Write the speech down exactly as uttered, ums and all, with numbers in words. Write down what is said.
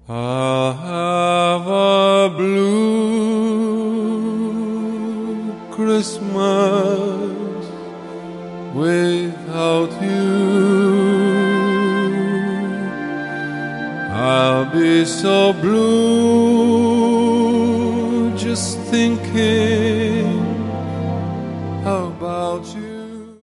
I'll have a blue Christmas without you. I'll be so blue just thinking